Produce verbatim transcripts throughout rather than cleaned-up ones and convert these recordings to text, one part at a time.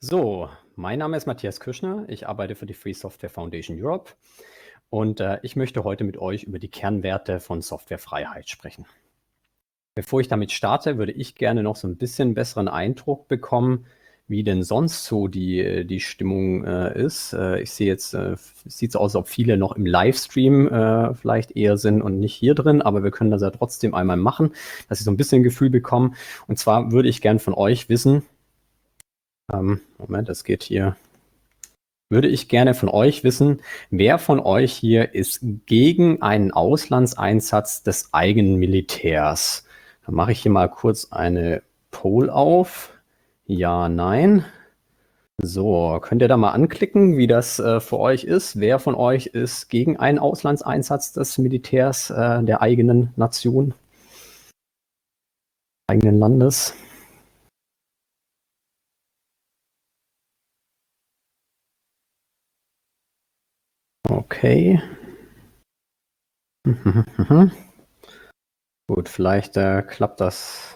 So, mein Name ist Matthias Küschner. Ich arbeite für die Free Software Foundation Europe und äh, ich möchte heute mit euch über die Kernwerte von Softwarefreiheit sprechen. Bevor ich damit starte, würde ich gerne noch so ein bisschen besseren Eindruck bekommen, wie denn sonst so die, die Stimmung äh, ist. Äh, ich sehe jetzt, äh, es sieht so aus, als ob viele noch im Livestream äh, vielleicht eher sind und nicht hier drin, aber wir können das ja trotzdem einmal machen, dass ich so ein bisschen ein Gefühl bekomme. Und zwar würde ich gern von euch wissen, ähm, Moment, das geht hier. Würde ich gerne von euch wissen, wer von euch hier ist gegen einen Auslandseinsatz des eigenen Militärs? Dann mache ich hier mal kurz eine Poll auf. Ja, nein. So, könnt ihr da mal anklicken, wie das äh, für euch ist? Wer von euch ist gegen einen Auslandseinsatz des Militärs äh, der eigenen Nation, eigenen Landes? Okay. Gut, vielleicht äh, klappt das.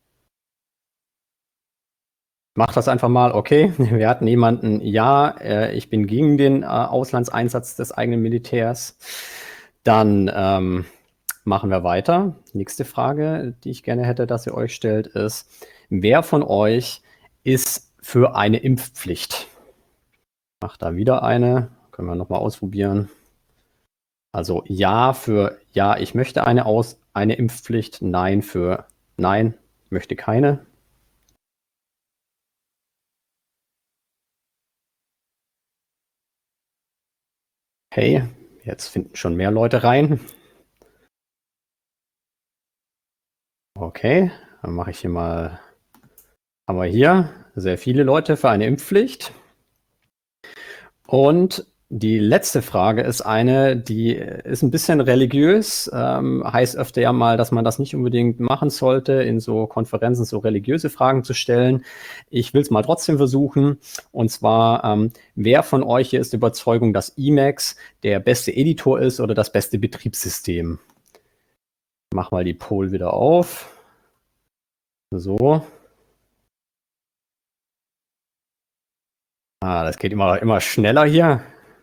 Mach das einfach mal, okay. Wir hatten jemanden, ja, äh, ich bin gegen den äh, Auslandseinsatz des eigenen Militärs. Dann ähm, machen wir weiter. Nächste Frage, die ich gerne hätte, dass ihr euch stellt, ist, wer von euch ist für eine Impfpflicht? Macht da wieder eine. Können wir nochmal ausprobieren. Also ja für ja, ich möchte eine, Aus eine Impfpflicht. Nein für nein, ich möchte keine. Okay, jetzt finden schon mehr Leute rein. Okay, dann mache ich hier mal, haben wir hier sehr viele Leute für eine Impfpflicht. Und die letzte Frage ist eine, die ist ein bisschen religiös, ähm, heißt öfter ja mal, dass man das nicht unbedingt machen sollte, in so Konferenzen so religiöse Fragen zu stellen. Ich will es mal trotzdem versuchen. Und zwar, ähm, wer von euch hier ist der Überzeugung, dass Emacs der beste Editor ist oder das beste Betriebssystem? Ich mach mal die Poll wieder auf. So. Ah, das geht immer, immer schneller hier.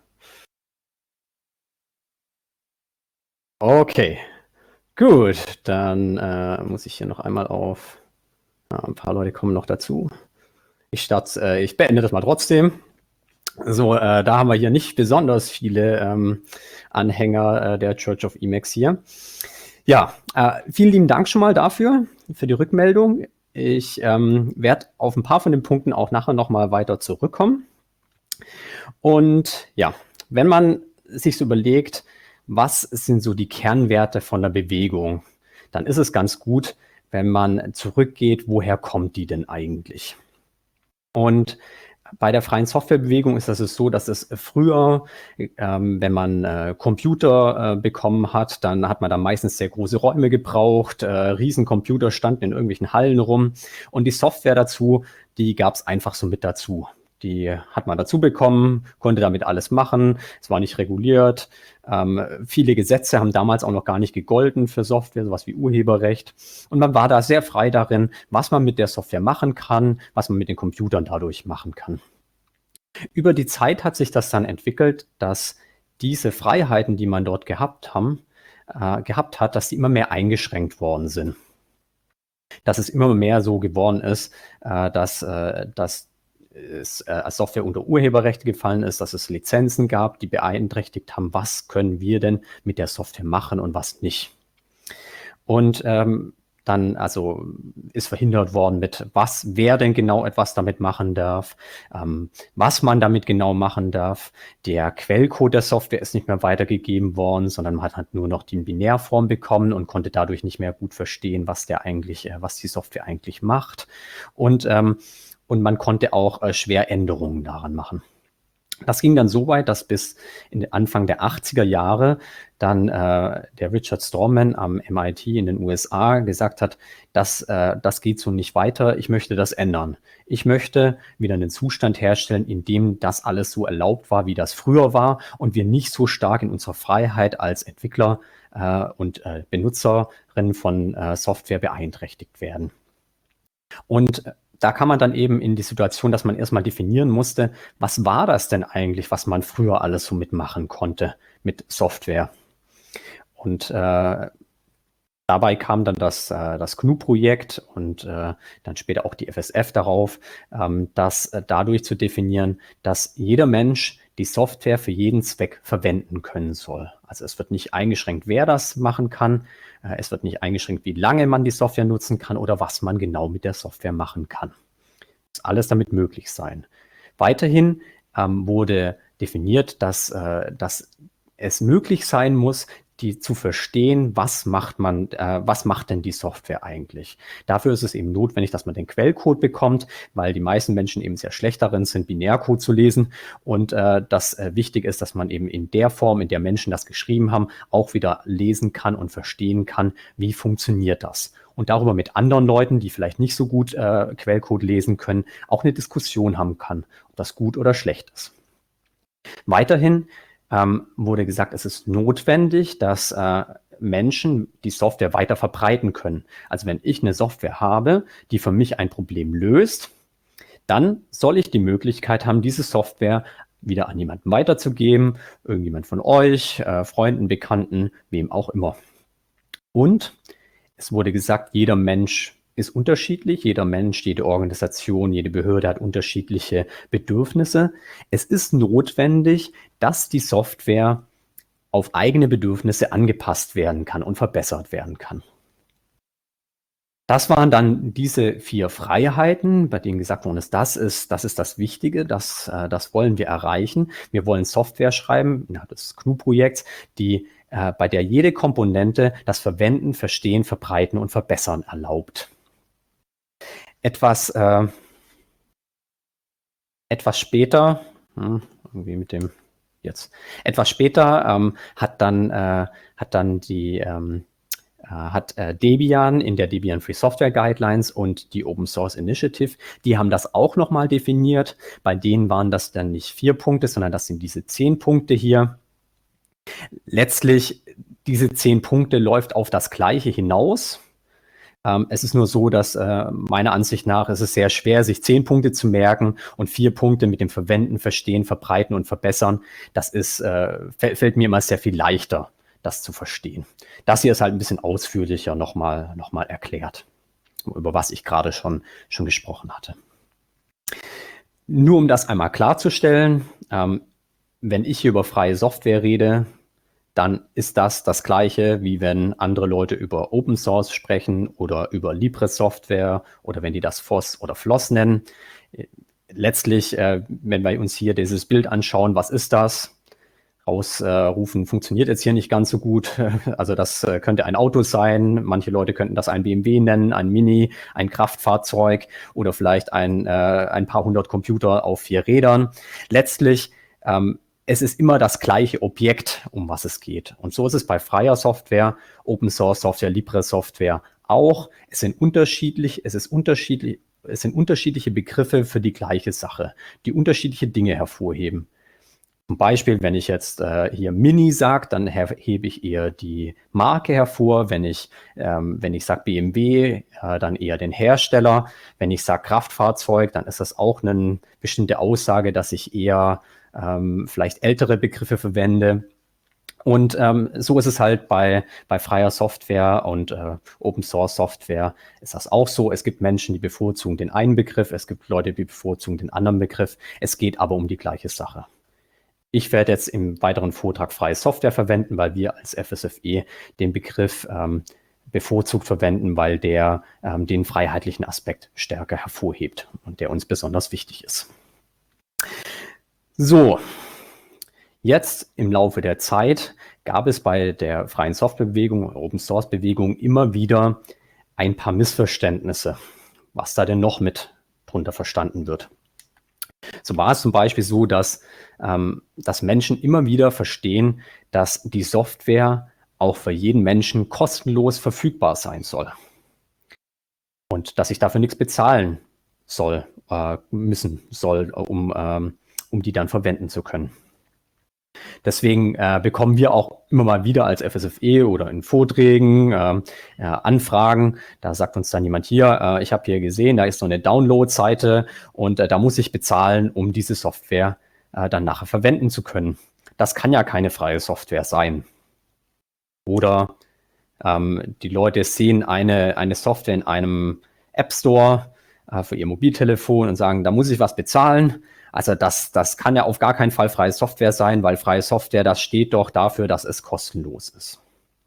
Okay, gut. Dann äh, muss ich hier noch einmal auf. Ja, ein paar Leute kommen noch dazu. Ich, start, äh, ich beende das mal trotzdem. So, äh, da haben wir hier nicht besonders viele ähm, Anhänger äh, der Church of Emacs hier. Ja, äh, vielen lieben Dank schon mal dafür, für die Rückmeldung. Ich ähm, werde auf ein paar von den Punkten auch nachher nochmal weiter zurückkommen. Und ja, wenn man sich so überlegt, was sind so die Kernwerte von der Bewegung, dann ist es ganz gut, wenn man zurückgeht, woher kommt die denn eigentlich? Und bei der freien Softwarebewegung ist es so, dass es früher, ähm, wenn man äh, Computer äh, bekommen hat, dann hat man da meistens sehr große Räume gebraucht, äh, Riesencomputer standen in irgendwelchen Hallen rum und die Software dazu, die gab es einfach so mit dazu. Die hat man dazu bekommen, konnte damit alles machen, es war nicht reguliert. Ähm, viele Gesetze haben damals auch noch gar nicht gegolten für Software, sowas wie Urheberrecht. Und man war da sehr frei darin, was man mit der Software machen kann, was man mit den Computern dadurch machen kann. Über die Zeit hat sich das dann entwickelt, dass diese Freiheiten, die man dort gehabt, haben, äh, gehabt hat, dass die immer mehr eingeschränkt worden sind. Dass es immer mehr so geworden ist, äh, dass, äh, dass es äh, als Software unter Urheberrechte gefallen ist, dass es Lizenzen gab, die beeinträchtigt haben, was können wir denn mit der Software machen und was nicht. Und ähm, dann also ist verhindert worden mit, was, wer denn genau etwas damit machen darf, ähm, was man damit genau machen darf. Der Quellcode der Software ist nicht mehr weitergegeben worden, sondern man hat nur noch die Binärform bekommen und konnte dadurch nicht mehr gut verstehen, was der eigentlich, äh, was die Software eigentlich macht. Und ähm, und man konnte auch äh, schwer Änderungen daran machen. Das ging dann so weit, dass bis in den Anfang der achtziger Jahre dann äh, der Richard Stallman am M I T in den U S A gesagt hat, dass, äh, das geht so nicht weiter, ich möchte das ändern. Ich möchte wieder einen Zustand herstellen, in dem das alles so erlaubt war, wie das früher war und wir nicht so stark in unserer Freiheit als Entwickler äh, und äh, Benutzerinnen von äh, Software beeinträchtigt werden. Und da kam man dann eben in die Situation, dass man erstmal definieren musste, was war das denn eigentlich, was man früher alles so mitmachen konnte mit Software. Und äh, dabei kam dann das, äh, das G N U-Projekt und äh, dann später auch die F S F darauf, ähm, das äh, dadurch zu definieren, dass jeder Mensch die Software für jeden Zweck verwenden können soll. Also es wird nicht eingeschränkt, wer das machen kann. Äh, es wird nicht eingeschränkt, wie lange man die Software nutzen kann oder was man genau mit der Software machen kann. Das muss alles damit möglich sein. Weiterhin ähm, wurde definiert, dass, äh, dass es möglich sein muss, die zu verstehen, was macht man, äh, was macht denn die Software eigentlich? Dafür ist es eben notwendig, dass man den Quellcode bekommt, weil die meisten Menschen eben sehr schlecht darin sind, Binärcode zu lesen und äh, das äh, wichtig ist, dass man eben in der Form, in der Menschen das geschrieben haben, auch wieder lesen kann und verstehen kann, wie funktioniert das. Und darüber mit anderen Leuten, die vielleicht nicht so gut äh, Quellcode lesen können, auch eine Diskussion haben kann, ob das gut oder schlecht ist. Weiterhin ähm, wurde gesagt, es ist notwendig, dass äh, Menschen die Software weiter verbreiten können. Also wenn ich eine Software habe, die für mich ein Problem löst, dann soll ich die Möglichkeit haben, diese Software wieder an jemanden weiterzugeben, irgendjemand von euch, äh, Freunden, Bekannten, wem auch immer. Und es wurde gesagt, jeder Mensch ist unterschiedlich, jeder Mensch, jede Organisation, jede Behörde hat unterschiedliche Bedürfnisse. Es ist notwendig, dass die Software auf eigene Bedürfnisse angepasst werden kann und verbessert werden kann. Das waren dann diese vier Freiheiten, bei denen gesagt worden ist, das ist das, ist das Wichtige, das, äh, das wollen wir erreichen. Wir wollen Software schreiben, innerhalb des G N U-Projekts, die, äh, bei der jede Komponente das Verwenden, Verstehen, Verbreiten und Verbessern erlaubt. Etwas, äh, etwas später, hm, irgendwie mit dem jetzt, etwas später ähm, hat dann, äh, hat dann die ähm, hat äh, Debian in der Debian Free Software Guidelines und die Open Source Initiative, die haben das auch nochmal definiert. Bei denen waren das dann nicht vier Punkte, sondern das sind diese zehn Punkte hier. Letztlich, diese zehn Punkte läuft auf das Gleiche hinaus. Ähm, es ist nur so, dass äh, meiner Ansicht nach ist es sehr schwer, sich zehn Punkte zu merken und vier Punkte mit dem Verwenden, Verstehen, Verbreiten und Verbessern. Das ist, äh, fällt mir immer sehr viel leichter, das zu verstehen. Das hier ist halt ein bisschen ausführlicher nochmal noch mal erklärt, über was ich gerade schon, schon gesprochen hatte. Nur um das einmal klarzustellen, ähm, wenn ich hier über freie Software rede, dann ist das das Gleiche, wie wenn andere Leute über Open Source sprechen oder über LibreSoftware oder wenn die das F O S oder F L O S nennen. Letztlich, äh, wenn wir uns hier dieses Bild anschauen, was ist das? Ausrufen äh, funktioniert jetzt hier nicht ganz so gut. Also das äh, könnte ein Auto sein. Manche Leute könnten das ein B M W nennen, ein Mini, ein Kraftfahrzeug oder vielleicht ein, äh, ein paar hundert Computer auf vier Rädern. Letztlich, ähm, es ist immer das gleiche Objekt, um was es geht. Und so ist es bei freier Software, Open Source Software, LibreSoftware auch. Es sind unterschiedlich, es ist unterschiedlich, es sind unterschiedliche Begriffe für die gleiche Sache, die unterschiedliche Dinge hervorheben. Zum Beispiel, wenn ich jetzt äh, hier Mini sage, dann hebe ich eher die Marke hervor. Wenn ich, ähm, wenn ich sage B M W, äh, dann eher den Hersteller. Wenn ich sage Kraftfahrzeug, dann ist das auch eine bestimmte Aussage, dass ich eher ähm, vielleicht ältere Begriffe verwende. Und ähm, so ist es halt bei, bei freier Software und äh, Open Source Software ist das auch so. Es gibt Menschen, die bevorzugen den einen Begriff, es gibt Leute, die bevorzugen den anderen Begriff. Es geht aber um die gleiche Sache. Ich werde jetzt im weiteren Vortrag freie Software verwenden, weil wir als F S F E den Begriff ähm, bevorzugt verwenden, weil der ähm, den freiheitlichen Aspekt stärker hervorhebt und der uns besonders wichtig ist. So, jetzt im Laufe der Zeit gab es bei der freien Softwarebewegung, Open Source Bewegung immer wieder ein paar Missverständnisse, was da denn noch mit drunter verstanden wird. So war es zum Beispiel so, dass, ähm, dass Menschen immer wieder verstehen, dass die Software auch für jeden Menschen kostenlos verfügbar sein soll. Und dass ich dafür nichts bezahlen soll, äh, müssen soll, um, ähm, um die dann verwenden zu können. Deswegen äh, bekommen wir auch immer mal wieder als F S F E oder in Vorträgen äh, äh, Anfragen. Da sagt uns dann jemand hier, äh, ich habe hier gesehen, da ist so eine Download-Seite und äh, da muss ich bezahlen, um diese Software äh, dann nachher verwenden zu können. Das kann ja keine freie Software sein. Oder ähm, die Leute sehen eine, eine Software in einem App Store äh, für ihr Mobiltelefon und sagen, da muss ich was bezahlen. Also das, das kann ja auf gar keinen Fall freie Software sein, weil freie Software, das steht doch dafür, dass es kostenlos ist.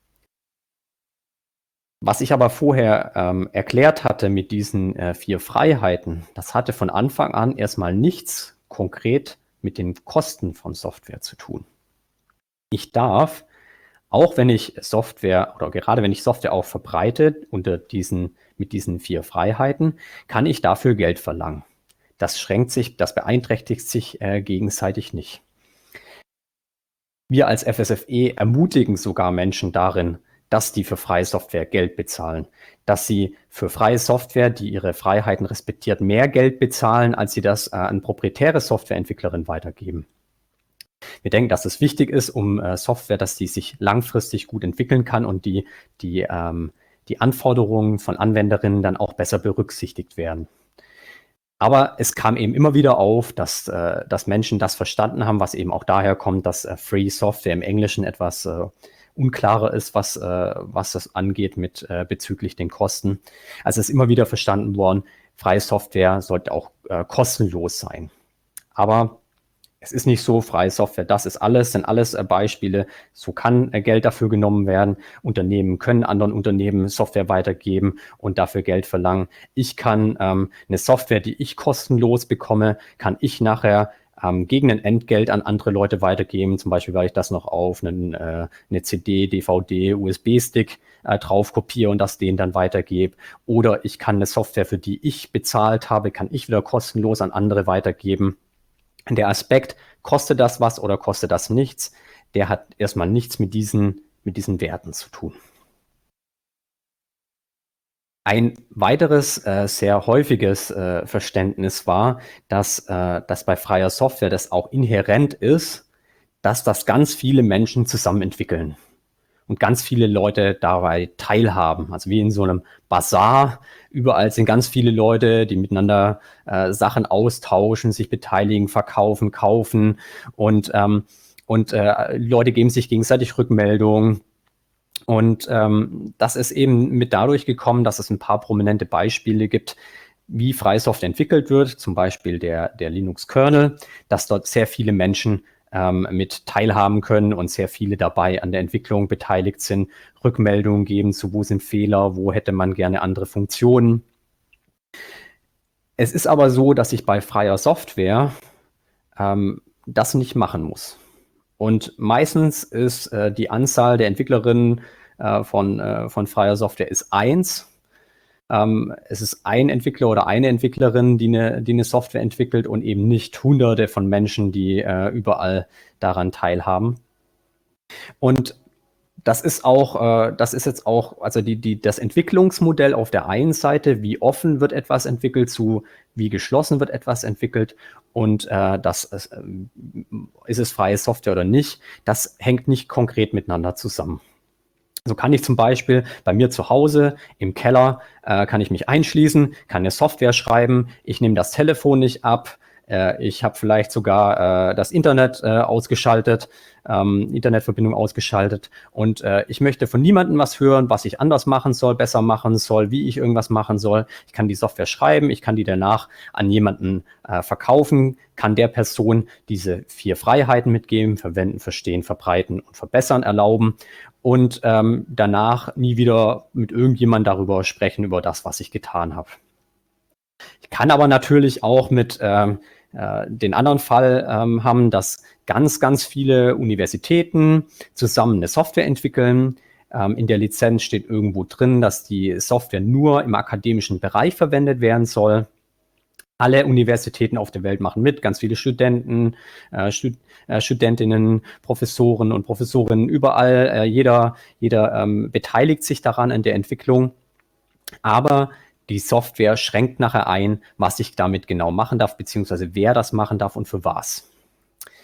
Was ich aber vorher ähm, erklärt hatte mit diesen äh, vier Freiheiten, das hatte von Anfang an erstmal nichts konkret mit den Kosten von Software zu tun. Ich darf, auch wenn ich Software oder gerade wenn ich Software auch verbreite unter diesen, mit diesen vier Freiheiten, kann ich dafür Geld verlangen. Das schränkt sich, das beeinträchtigt sich äh, gegenseitig nicht. Wir als F S F E ermutigen sogar Menschen darin, dass die für freie Software Geld bezahlen, dass sie für freie Software, die ihre Freiheiten respektiert, mehr Geld bezahlen, als sie das äh, an proprietäre Softwareentwicklerinnen weitergeben. Wir denken, dass es wichtig ist, um äh, Software, dass die sich langfristig gut entwickeln kann und die, die, ähm, die Anforderungen von Anwenderinnen dann auch besser berücksichtigt werden. Aber es kam eben immer wieder auf, dass, äh, dass Menschen das verstanden haben, was eben auch daher kommt, dass äh, Free Software im Englischen etwas äh, unklarer ist, was, äh, was das angeht mit äh, bezüglich den Kosten. Also es ist immer wieder verstanden worden, freie Software sollte auch äh, kostenlos sein. Aber es ist nicht so, freie Software, das ist alles, sind alles äh, Beispiele. So kann äh, Geld dafür genommen werden. Unternehmen können anderen Unternehmen Software weitergeben und dafür Geld verlangen. Ich kann ähm, eine Software, die ich kostenlos bekomme, kann ich nachher ähm, gegen ein Entgelt an andere Leute weitergeben. Zum Beispiel, weil ich das noch auf einen, äh, eine C D, D V D, U S B-Stick äh, drauf kopiere und das denen dann weitergebe. Oder ich kann eine Software, für die ich bezahlt habe, kann ich wieder kostenlos an andere weitergeben. Der Aspekt, kostet das was oder kostet das nichts, der hat erstmal nichts mit diesen, mit diesen Werten zu tun. Ein weiteres äh, sehr häufiges äh, Verständnis war, dass, äh, dass bei freier Software das auch inhärent ist, dass das ganz viele Menschen zusammen entwickeln und ganz viele Leute dabei teilhaben. Also wie in so einem Bazar. Überall sind ganz viele Leute, die miteinander äh, Sachen austauschen, sich beteiligen, verkaufen, kaufen und, ähm, und äh, Leute geben sich gegenseitig Rückmeldungen. Und ähm, das ist eben mit dadurch gekommen, dass es ein paar prominente Beispiele gibt, wie freie Software entwickelt wird, zum Beispiel der, der Linux-Kernel, dass dort sehr viele Menschen ähm, mit teilhaben können und sehr viele dabei an der Entwicklung beteiligt sind, Rückmeldungen geben zu, wo sind Fehler, wo hätte man gerne andere Funktionen. Es ist aber so, dass ich bei freier Software ähm, das nicht machen muss. Und meistens ist äh, die Anzahl der Entwicklerinnen äh, von, äh, von freier Software ist eins. Ähm, es ist ein Entwickler oder eine Entwicklerin, die eine, die eine Software entwickelt und eben nicht Hunderte von Menschen, die äh, überall daran teilhaben. Und das ist auch, äh, das ist jetzt auch, also die, die, das Entwicklungsmodell auf der einen Seite, wie offen wird etwas entwickelt, zu wie geschlossen wird etwas entwickelt und äh, das ist, äh, ist es freie Software oder nicht, das hängt nicht konkret miteinander zusammen. So kann ich zum Beispiel bei mir zu Hause im Keller, äh, kann ich mich einschließen, kann eine Software schreiben, ich nehme das Telefon nicht ab, äh, ich habe vielleicht sogar äh, das Internet äh, ausgeschaltet, ähm, Internetverbindung ausgeschaltet und äh, ich möchte von niemandem was hören, was ich anders machen soll, besser machen soll, wie ich irgendwas machen soll. Ich kann die Software schreiben, ich kann die danach an jemanden äh, verkaufen, kann der Person diese vier Freiheiten mitgeben, verwenden, verstehen, verbreiten und verbessern erlauben und ähm, danach nie wieder mit irgendjemand darüber sprechen, über das, was ich getan habe. Ich kann aber natürlich auch mit ähm, äh, den anderen Fall ähm, haben, dass ganz, ganz viele Universitäten zusammen eine Software entwickeln. Ähm, in der Lizenz steht irgendwo drin, dass die Software nur im akademischen Bereich verwendet werden soll. Alle Universitäten auf der Welt machen mit, ganz viele Studenten, äh, Stud äh, Studentinnen, Professoren und Professorinnen, überall, äh, jeder, jeder ähm, beteiligt sich daran in der Entwicklung. Aber die Software schränkt nachher ein, was ich damit genau machen darf, beziehungsweise wer das machen darf und für was.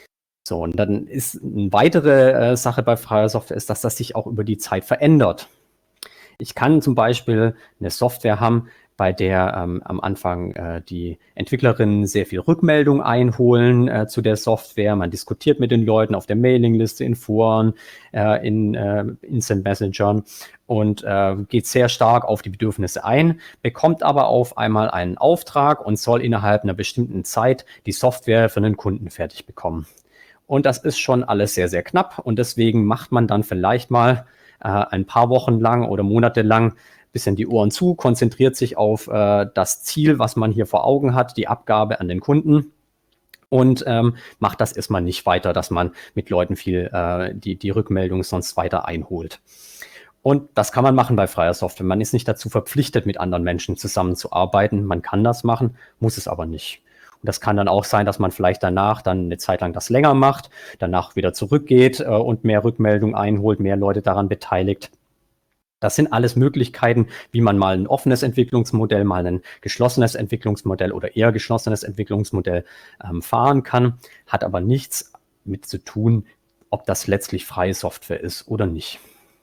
So, und dann ist eine weitere äh, Sache bei freier Software ist, dass das sich auch über die Zeit verändert. Ich kann zum Beispiel eine Software haben, bei der ähm, am Anfang äh, die Entwicklerinnen sehr viel Rückmeldung einholen äh, zu der Software. Man diskutiert mit den Leuten auf der Mailingliste, in Foren, äh, in äh, Instant Messengern und äh, geht sehr stark auf die Bedürfnisse ein, bekommt aber auf einmal einen Auftrag und soll innerhalb einer bestimmten Zeit die Software für einen Kunden fertig bekommen. Und das ist schon alles sehr, sehr knapp und deswegen macht man dann vielleicht mal äh, ein paar Wochen lang oder Monate lang bisschen die Ohren zu, konzentriert sich auf äh, das Ziel, was man hier vor Augen hat, die Abgabe an den Kunden und ähm, macht das erstmal nicht weiter, dass man mit Leuten viel äh, die, die Rückmeldung sonst weiter einholt. Und das kann man machen bei freier Software. Man ist nicht dazu verpflichtet, mit anderen Menschen zusammenzuarbeiten. Man kann das machen, muss es aber nicht. Und das kann dann auch sein, dass man vielleicht danach dann eine Zeit lang das länger macht, danach wieder zurückgeht äh, und mehr Rückmeldung einholt, mehr Leute daran beteiligt. Das sind alles Möglichkeiten, wie man mal ein offenes Entwicklungsmodell, mal ein geschlossenes Entwicklungsmodell oder eher geschlossenes Entwicklungsmodell ähm, fahren kann, hat aber nichts mit zu tun, ob das letztlich freie Software ist oder nicht.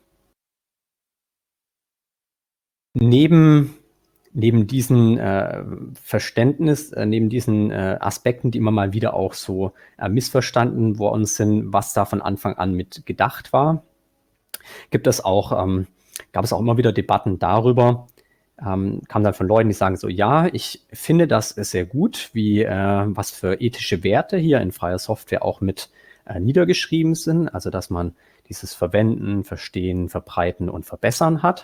Neben, neben diesen äh, Verständnis, äh, neben diesen äh, Aspekten, die immer mal wieder auch so äh, missverstanden worden sind, was da von Anfang an mit gedacht war, gibt es auch ähm, gab es auch immer wieder Debatten darüber, ähm, kam dann von Leuten, die sagen so, ja, ich finde das sehr gut, wie äh, was für ethische Werte hier in freier Software auch mit äh, niedergeschrieben sind, also dass man dieses Verwenden, Verstehen, Verbreiten und Verbessern hat.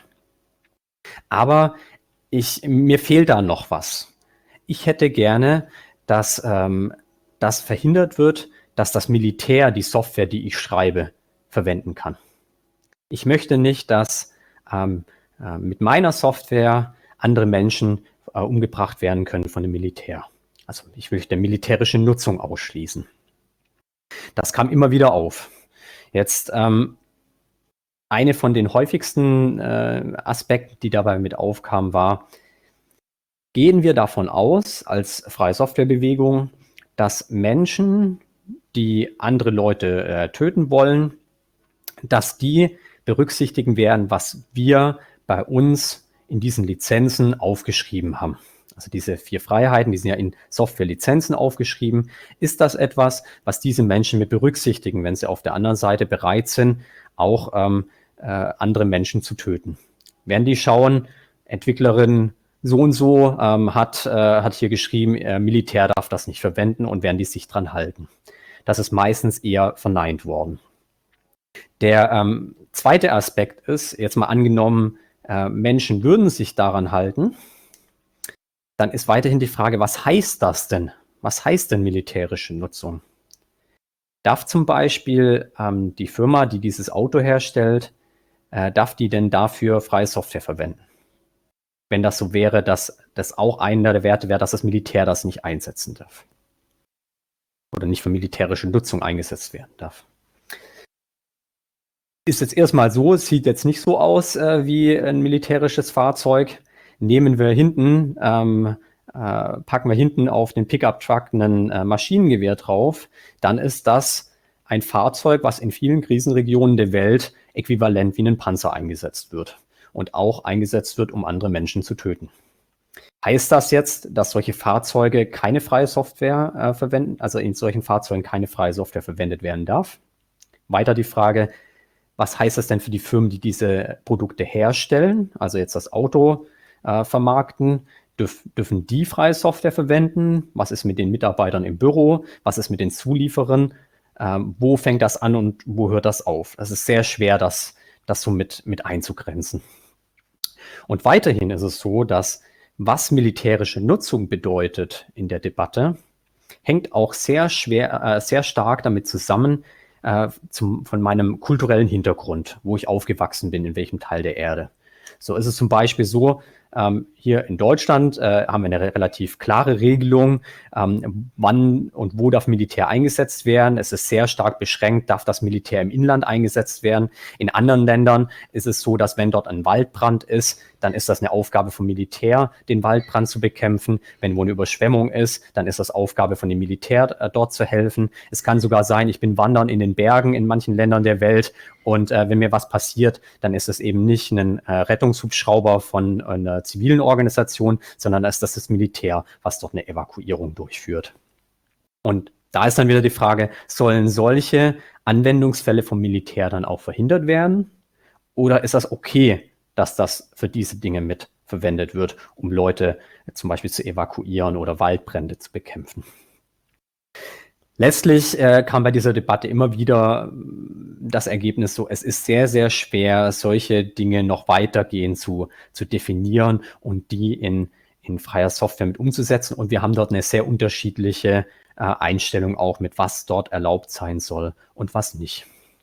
Aber ich, mir fehlt da noch was. Ich hätte gerne, dass ähm, das verhindert wird, dass das Militär die Software, die ich schreibe, verwenden kann. Ich möchte nicht, dass ähm, äh, mit meiner Software andere Menschen äh, umgebracht werden können von dem Militär. Also ich möchte militärische Nutzung ausschließen. Das kam immer wieder auf. Jetzt ähm, eine von den häufigsten äh, Aspekten, die dabei mit aufkam, war, gehen wir davon aus, als Freie Softwarebewegung, dass Menschen, die andere Leute äh, töten wollen, dass die berücksichtigen werden, was wir bei uns in diesen Lizenzen aufgeschrieben haben. Also diese vier Freiheiten, die sind ja in Software-Lizenzen aufgeschrieben. Ist das etwas, was diese Menschen mit berücksichtigen, wenn sie auf der anderen Seite bereit sind, auch ähm, äh, andere Menschen zu töten? Werden die schauen, Entwicklerin so und so ähm, hat, äh, hat hier geschrieben, äh, Militär darf das nicht verwenden und werden die sich dran halten? Das ist meistens eher verneint worden. Der ähm, zweite Aspekt ist, jetzt mal angenommen, äh, Menschen würden sich daran halten, dann ist weiterhin die Frage, was heißt das denn? Was heißt denn militärische Nutzung? Darf zum Beispiel ähm, die Firma, die dieses Auto herstellt, äh, darf die denn dafür freie Software verwenden? Wenn das so wäre, dass das auch einer der Werte wäre, dass das Militär das nicht einsetzen darf. Oder nicht für militärische Nutzung eingesetzt werden darf. Ist jetzt erstmal so, es sieht jetzt nicht so aus äh, wie ein militärisches Fahrzeug. Nehmen wir hinten, ähm, äh, packen wir hinten auf den Pickup-Truck ein äh, Maschinengewehr drauf, dann ist das ein Fahrzeug, was in vielen Krisenregionen der Welt äquivalent wie ein Panzer eingesetzt wird und auch eingesetzt wird, um andere Menschen zu töten. Heißt das jetzt, dass solche Fahrzeuge keine freie Software äh, verwenden, also in solchen Fahrzeugen keine freie Software verwendet werden darf? Weiter die Frage, was heißt das denn für die Firmen, die diese Produkte herstellen, also jetzt das Auto äh, vermarkten? Dürf, dürfen die freie Software verwenden? Was ist mit den Mitarbeitern im Büro? Was ist mit den Zulieferern? Ähm, wo fängt das an und wo hört das auf? Es ist sehr schwer, das, das so mit, mit einzugrenzen. Und weiterhin ist es so, dass was militärische Nutzung bedeutet in der Debatte, hängt auch sehr schwer, äh, sehr stark damit zusammen, Äh, zum, von meinem kulturellen Hintergrund, wo ich aufgewachsen bin, in welchem Teil der Erde. So ist es zum Beispiel so, Ähm, hier in Deutschland äh, haben wir eine re relativ klare Regelung, ähm, wann und wo darf Militär eingesetzt werden. Es ist sehr stark beschränkt, darf das Militär im Inland eingesetzt werden. In anderen Ländern ist es so, dass wenn dort ein Waldbrand ist, dann ist das eine Aufgabe vom Militär, den Waldbrand zu bekämpfen. Wenn wo eine Überschwemmung ist, dann ist das Aufgabe von dem Militär, äh, dort zu helfen. Es kann sogar sein, ich bin wandern in den Bergen in manchen Ländern der Welt und äh, wenn mir was passiert, dann ist es eben nicht ein äh, Rettungshubschrauber von einer zivilen Organisation, sondern ist das das Militär, was dort eine Evakuierung durchführt. Und da ist dann wieder die Frage, sollen solche Anwendungsfälle vom Militär dann auch verhindert werden? Oder ist das okay, dass das für diese Dinge mit verwendet wird, um Leute zum Beispiel zu evakuieren oder Waldbrände zu bekämpfen? Letztlich äh, kam bei dieser Debatte immer wieder das Ergebnis so, es ist sehr, sehr schwer, solche Dinge noch weitergehend zu, zu definieren und die in, in freier Software mit umzusetzen. Und wir haben dort eine sehr unterschiedliche äh, Einstellung auch mit, was dort erlaubt sein soll und was nicht.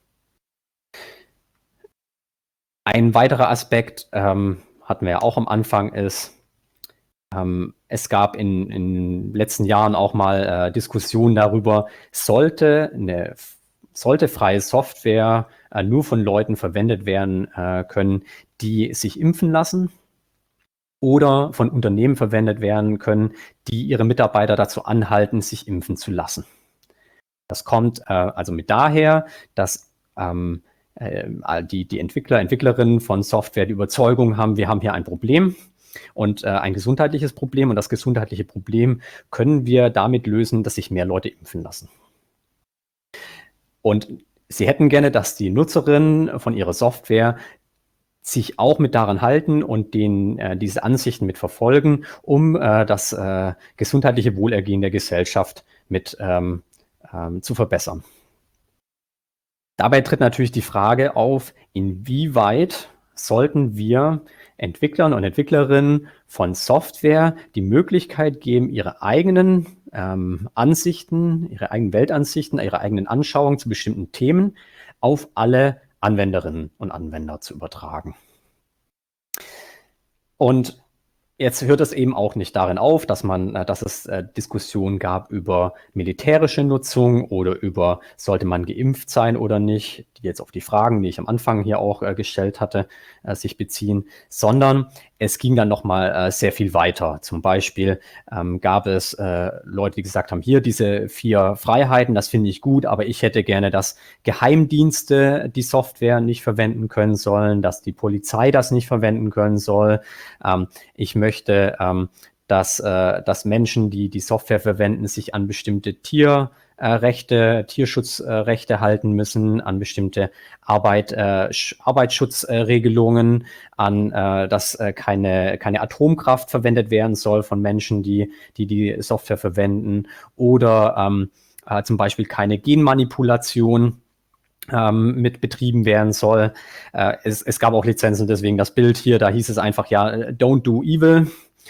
Ein weiterer Aspekt, ähm, hatten wir ja auch am Anfang, ist, ähm, es gab in in letzten Jahren auch mal äh, Diskussionen darüber, sollte eine sollte freie Software äh, nur von Leuten verwendet werden äh, können, die sich impfen lassen oder von Unternehmen verwendet werden können, die ihre Mitarbeiter dazu anhalten, sich impfen zu lassen. Das kommt äh, also mit daher, dass ähm, äh, die, die Entwickler, Entwicklerinnen von Software die Überzeugung haben, wir haben hier ein Problem und äh, ein gesundheitliches Problem und das gesundheitliche Problem können wir damit lösen, dass sich mehr Leute impfen lassen. Und sie hätten gerne, dass die Nutzerinnen von ihrer Software sich auch mit daran halten und den, äh, diese Ansichten mit verfolgen, um äh, das äh, gesundheitliche Wohlergehen der Gesellschaft mit ähm, ähm, zu verbessern. Dabei tritt natürlich die Frage auf, inwieweit sollten wir Entwicklern und Entwicklerinnen von Software die Möglichkeit geben, ihre eigenen ähm, Ansichten, ihre eigenen Weltansichten, ihre eigenen Anschauungen zu bestimmten Themen auf alle Anwenderinnen und Anwender zu übertragen. Und jetzt hört es eben auch nicht darin auf, dass man, dass es äh, Diskussionen gab über militärische Nutzung oder über, sollte man geimpft sein oder nicht, die jetzt auf die Fragen, die ich am Anfang hier auch äh, gestellt hatte, äh, sich beziehen, sondern es ging dann nochmal äh, sehr viel weiter. Zum Beispiel ähm, gab es äh, Leute, die gesagt haben, hier diese vier Freiheiten, das finde ich gut, aber ich hätte gerne, dass Geheimdienste die Software nicht verwenden können sollen, dass die Polizei das nicht verwenden können soll. Ähm, ich möchte, ähm, dass, äh, dass Menschen, die die Software verwenden, sich an bestimmte Tier Äh, Rechte, Tierschutzrechte äh, halten müssen, an bestimmte Arbeit, äh, Arbeitsschutzregelungen, äh, an äh, dass äh, keine, keine Atomkraft verwendet werden soll von Menschen, die die, die Software verwenden oder ähm, äh, zum Beispiel keine Genmanipulation ähm, mit betrieben werden soll. Äh, es, es gab auch Lizenzen, deswegen das Bild hier, da hieß es einfach, ja, don't do evil.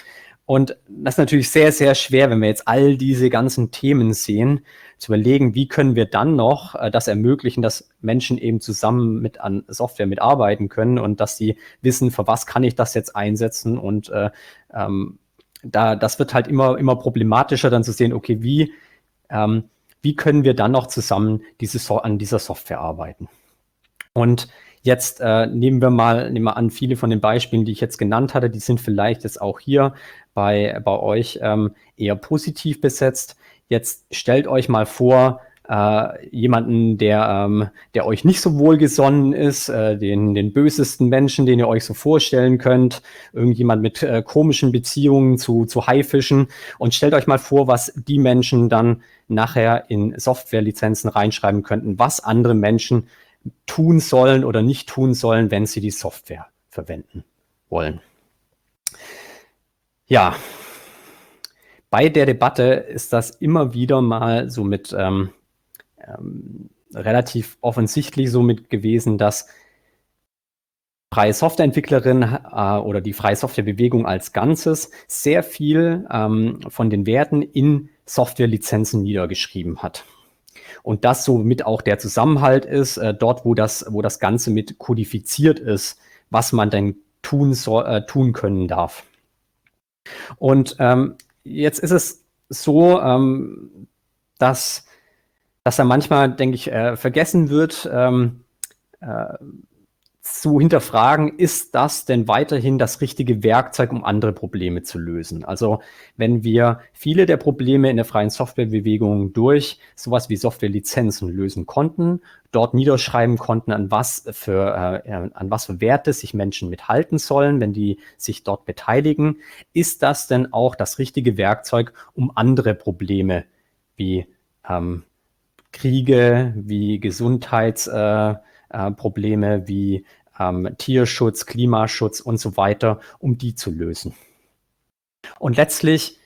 Und das ist natürlich sehr, sehr schwer, wenn wir jetzt all diese ganzen Themen sehen, zu überlegen, wie können wir dann noch äh, das ermöglichen, dass Menschen eben zusammen mit an Software mitarbeiten können und dass sie wissen, für was kann ich das jetzt einsetzen. Und äh, ähm, da, das wird halt immer, immer problematischer, dann zu sehen, okay, wie, ähm, wie können wir dann noch zusammen diese so an dieser Software arbeiten? Und jetzt äh, nehmen wir mal, nehmen wir an, viele von den Beispielen, die ich jetzt genannt hatte, die sind vielleicht jetzt auch hier bei, bei euch ähm, eher positiv besetzt. Jetzt stellt euch mal vor, äh, jemanden, der, ähm, der euch nicht so wohlgesonnen ist, äh, den, den bösesten Menschen, den ihr euch so vorstellen könnt, irgendjemand mit äh, komischen Beziehungen zu, zu Haifischen, und stellt euch mal vor, was die Menschen dann nachher in Softwarelizenzen reinschreiben könnten, was andere Menschen tun sollen oder nicht tun sollen, wenn sie die Software verwenden wollen. Ja, bei der Debatte ist das immer wieder mal so mit ähm, ähm, relativ offensichtlich so mit gewesen, dass freie Softwareentwicklerinnen äh, oder die freie Softwarebewegung als Ganzes sehr viel ähm, von den Werten in Softwarelizenzen niedergeschrieben hat. Und das somit auch der Zusammenhalt ist, äh, dort, wo das, wo das Ganze mit kodifiziert ist, was man denn tun, soll, äh, tun können darf. Und ähm, jetzt ist es so, ähm, dass, dass da manchmal, denke ich, äh, vergessen wird, ähm, äh, zu hinterfragen, ist das denn weiterhin das richtige Werkzeug, um andere Probleme zu lösen? Also wenn wir viele der Probleme in der freien Softwarebewegung durch sowas wie Softwarelizenzen lösen konnten, dort niederschreiben konnten, an was für, äh, an was für Werte sich Menschen mithalten sollen, wenn die sich dort beteiligen, ist das denn auch das richtige Werkzeug, um andere Probleme wie ähm, Kriege, wie Gesundheitsprobleme, äh, Probleme, wie ähm, Tierschutz, Klimaschutz und so weiter, um die zu lösen. Und letztlich,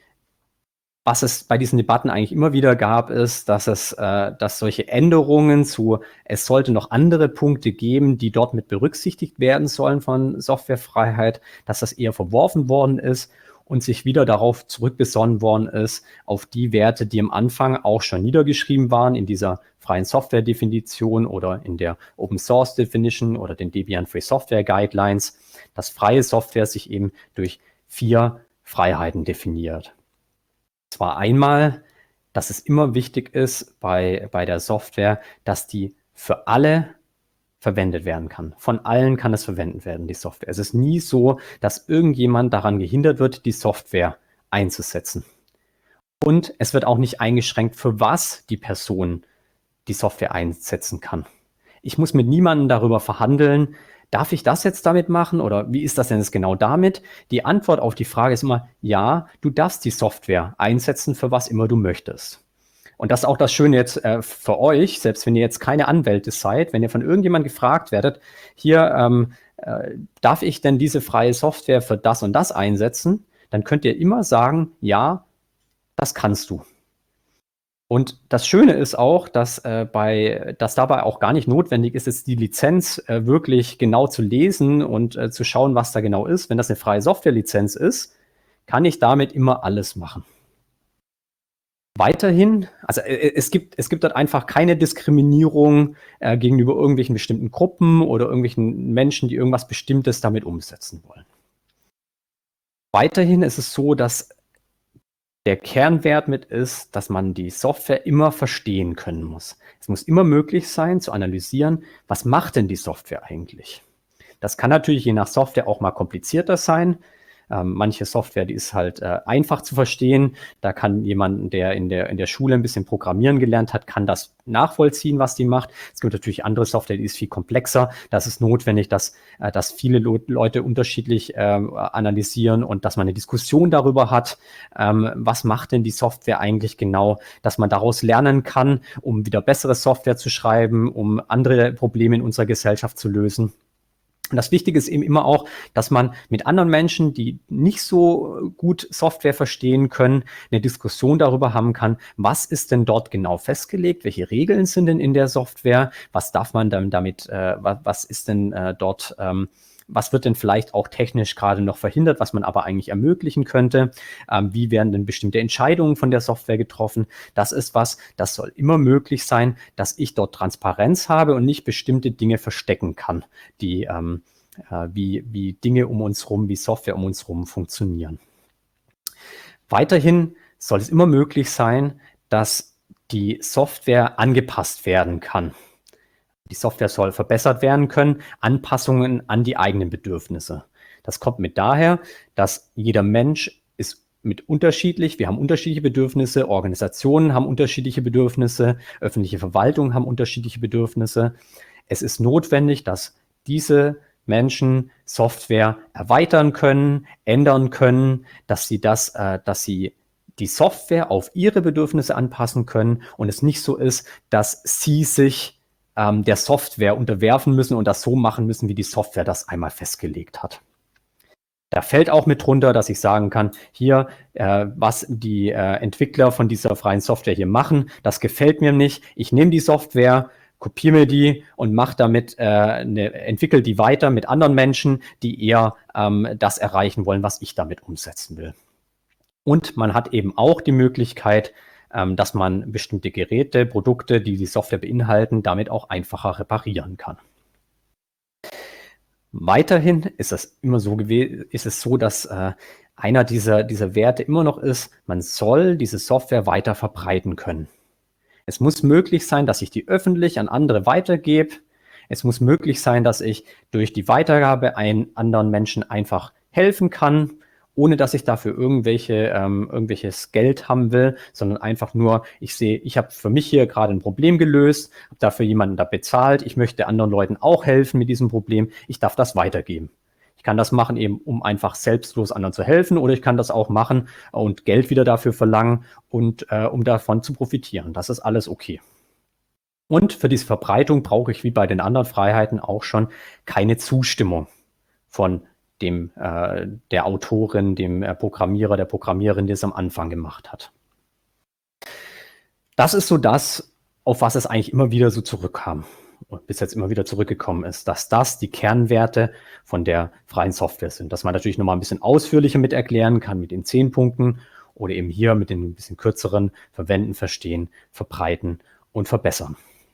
was es bei diesen Debatten eigentlich immer wieder gab, ist, dass es, äh, dass solche Änderungen zu, es sollte noch andere Punkte geben, die dort mit berücksichtigt werden sollen von Softwarefreiheit, dass das eher verworfen worden ist und sich wieder darauf zurückbesonnen worden ist, auf die Werte, die am Anfang auch schon niedergeschrieben waren in dieser freien Software-Definition oder in der Open Source Definition oder den Debian Free Software Guidelines, dass freie Software sich eben durch vier Freiheiten definiert. Zwar einmal, dass es immer wichtig ist bei, bei der Software, dass die für alle verwendet werden kann. Von allen kann es verwendet werden, die Software. Es ist nie so, dass irgendjemand daran gehindert wird, die Software einzusetzen. Und es wird auch nicht eingeschränkt, für was die Person die Software einsetzen kann. Ich muss mit niemandem darüber verhandeln, darf ich das jetzt damit machen oder wie ist das denn jetzt genau damit? Die Antwort auf die Frage ist immer, ja, du darfst die Software einsetzen, für was immer du möchtest. Und das ist auch das Schöne jetzt äh, für euch, selbst wenn ihr jetzt keine Anwälte seid, wenn ihr von irgendjemandem gefragt werdet, hier, ähm, äh, darf ich denn diese freie Software für das und das einsetzen? Dann könnt ihr immer sagen, ja, das kannst du. Und das Schöne ist auch, dass, äh, bei, dass dabei auch gar nicht notwendig ist, jetzt die Lizenz äh, wirklich genau zu lesen und äh, zu schauen, was da genau ist. Wenn das eine freie Softwarelizenz ist, kann ich damit immer alles machen. Weiterhin, also äh, es gibt, es gibt dort einfach keine Diskriminierung äh, gegenüber irgendwelchen bestimmten Gruppen oder irgendwelchen Menschen, die irgendwas Bestimmtes damit umsetzen wollen. Weiterhin ist es so, dass der Kernwert mit ist, dass man die Software immer verstehen können muss. Es muss immer möglich sein, zu analysieren, was macht denn die Software eigentlich? Das kann natürlich je nach Software auch mal komplizierter sein. Ähm, manche Software, die ist halt äh, einfach zu verstehen. Da kann jemand, der in der, in der Schule ein bisschen Programmieren gelernt hat, kann das nachvollziehen, was die macht. Es gibt natürlich andere Software, die ist viel komplexer. Das ist notwendig, dass, äh, dass viele Le Leute unterschiedlich äh, analysieren und dass man eine Diskussion darüber hat, ähm, was macht denn die Software eigentlich genau, dass man daraus lernen kann, um wieder bessere Software zu schreiben, um andere Probleme in unserer Gesellschaft zu lösen. Und das Wichtige ist eben immer auch, dass man mit anderen Menschen, die nicht so gut Software verstehen können, eine Diskussion darüber haben kann, was ist denn dort genau festgelegt, welche Regeln sind denn in der Software, was darf man dann damit, äh, was, was ist denn äh, dort, ähm, was wird denn vielleicht auch technisch gerade noch verhindert, was man aber eigentlich ermöglichen könnte, ähm, wie werden denn bestimmte Entscheidungen von der Software getroffen. Das ist was, das soll immer möglich sein, dass ich dort Transparenz habe und nicht bestimmte Dinge verstecken kann, die ähm, äh, wie, wie Dinge um uns rum, wie Software um uns rum funktionieren. Weiterhin soll es immer möglich sein, dass die Software angepasst werden kann. Die Software soll verbessert werden können, Anpassungen an die eigenen Bedürfnisse. Das kommt mit daher, dass jeder Mensch ist mit unterschiedlich, wir haben unterschiedliche Bedürfnisse, Organisationen haben unterschiedliche Bedürfnisse, öffentliche Verwaltungen haben unterschiedliche Bedürfnisse. Es ist notwendig, dass diese Menschen Software erweitern können, ändern können, dass sie das, äh, dass sie die Software auf ihre Bedürfnisse anpassen können und es nicht so ist, dass sie sich der Software unterwerfen müssen und das so machen müssen, wie die Software das einmal festgelegt hat. Da fällt auch mit drunter, dass ich sagen kann, hier, äh, was die äh, Entwickler von dieser freien Software hier machen, das gefällt mir nicht. Ich nehme die Software, kopiere mir die und mache damit, äh, ne, entwickle die weiter mit anderen Menschen, die eher ähm, das erreichen wollen, was ich damit umsetzen will. Und man hat eben auch die Möglichkeit, dass man bestimmte Geräte, Produkte, die die Software beinhalten, damit auch einfacher reparieren kann. Weiterhin ist das immer so gewesen, ist es so, dass äh, einer dieser, dieser Werte immer noch ist, man soll diese Software weiter verbreiten können. Es muss möglich sein, dass ich die öffentlich an andere weitergebe. Es muss möglich sein, dass ich durch die Weitergabe einen anderen Menschen einfach helfen kann, ohne dass ich dafür irgendwelche, ähm, irgendwelches Geld haben will, sondern einfach nur, ich sehe, ich habe für mich hier gerade ein Problem gelöst, habe dafür jemanden da bezahlt, ich möchte anderen Leuten auch helfen mit diesem Problem, ich darf das weitergeben. Ich kann das machen, eben um einfach selbstlos anderen zu helfen, oder ich kann das auch machen und Geld wieder dafür verlangen und äh, um davon zu profitieren. Das ist alles okay. Und für diese Verbreitung brauche ich wie bei den anderen Freiheiten auch schon keine Zustimmung von dem äh, der Autorin, dem äh, Programmierer, der Programmiererin, die es am Anfang gemacht hat. Das ist so das, auf was es eigentlich immer wieder so zurückkam und bis jetzt immer wieder zurückgekommen ist, dass das die Kernwerte von der freien Software sind. Dass man natürlich nochmal ein bisschen ausführlicher mit erklären kann, mit den zehn Punkten oder eben hier mit den ein bisschen kürzeren verwenden, verstehen, verbreiten und verbessern.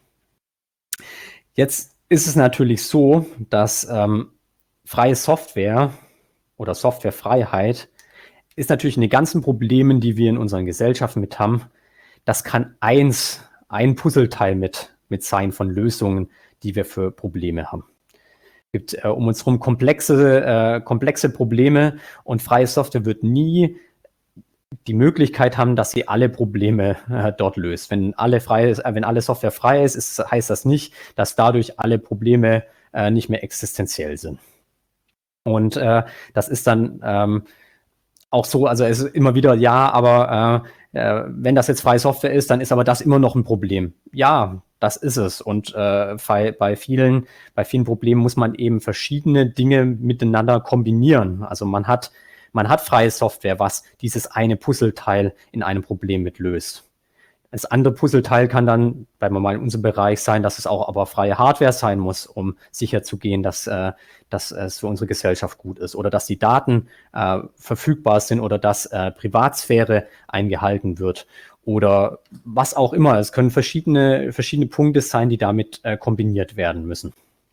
Jetzt ist es natürlich so, dass ähm, freie Software oder Softwarefreiheit ist natürlich in den ganzen Problemen, die wir in unseren Gesellschaften mit haben, das kann eins, ein Puzzleteil mit, mit sein von Lösungen, die wir für Probleme haben. Es gibt äh, um uns herum komplexe, äh, komplexe Probleme und freie Software wird nie die Möglichkeit haben, dass sie alle Probleme äh, dort löst. Wenn alle, frei ist, äh, wenn alle Software frei ist, ist, heißt das nicht, dass dadurch alle Probleme äh, nicht mehr existenziell sind. Und äh, das ist dann ähm, auch so, also es ist immer wieder, ja, aber äh, äh, wenn das jetzt freie Software ist, dann ist aber das immer noch ein Problem. Ja, das ist es. Und äh, bei, bei, vielen, bei vielen Problemen muss man eben verschiedene Dinge miteinander kombinieren. Also man hat, man hat freie Software, was dieses eine Puzzleteil in einem Problem mit löst. Das andere Puzzleteil kann dann, bleiben wir mal in unserem Bereich, sein, dass es auch aber freie Hardware sein muss, um sicherzugehen, dass, äh, dass es für unsere Gesellschaft gut ist oder dass die Daten äh, verfügbar sind oder dass äh, Privatsphäre eingehalten wird oder was auch immer. Es können verschiedene, verschiedene Punkte sein, die damit äh, kombiniert werden müssen.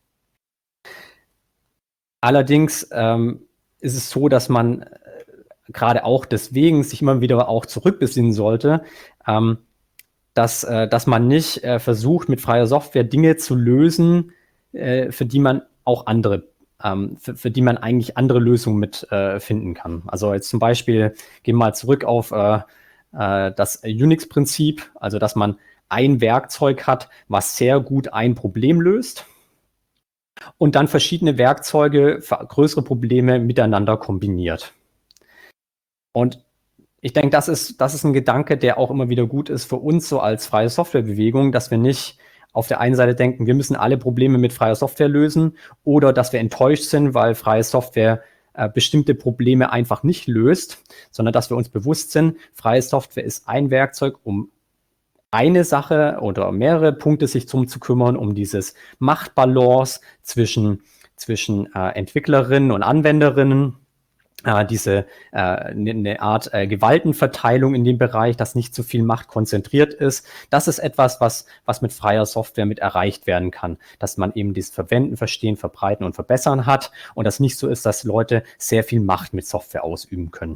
Allerdings ähm, ist es so, dass man äh, gerade auch deswegen sich immer wieder auch zurückbesinnen sollte, ähm, dass, äh, dass man nicht äh, versucht, mit freier Software Dinge zu lösen, äh, für die man auch andere, ähm, für, für die man eigentlich andere Lösungen mit äh, finden kann. Also jetzt zum Beispiel, gehen wir mal zurück auf äh, äh, das Unix-Prinzip, also dass man ein Werkzeug hat, was sehr gut ein Problem löst und dann verschiedene Werkzeuge für größere Probleme miteinander kombiniert. Und ich denke, das ist, das ist ein Gedanke, der auch immer wieder gut ist für uns so als freie Softwarebewegung, dass wir nicht auf der einen Seite denken, wir müssen alle Probleme mit freier Software lösen oder dass wir enttäuscht sind, weil freie Software äh, bestimmte Probleme einfach nicht löst, sondern dass wir uns bewusst sind, freie Software ist ein Werkzeug, um eine Sache oder mehrere Punkte sich drum zu kümmern, um dieses Machtbalance zwischen, zwischen äh, Entwicklerinnen und Anwenderinnen, äh, diese äh, eine Art äh, Gewaltenverteilung in dem Bereich, dass nicht zu viel Macht konzentriert ist. Das ist etwas, was, was mit freier Software mit erreicht werden kann, dass man eben dieses Verwenden, Verstehen, Verbreiten und Verbessern hat und das nicht so ist, dass Leute sehr viel Macht mit Software ausüben können.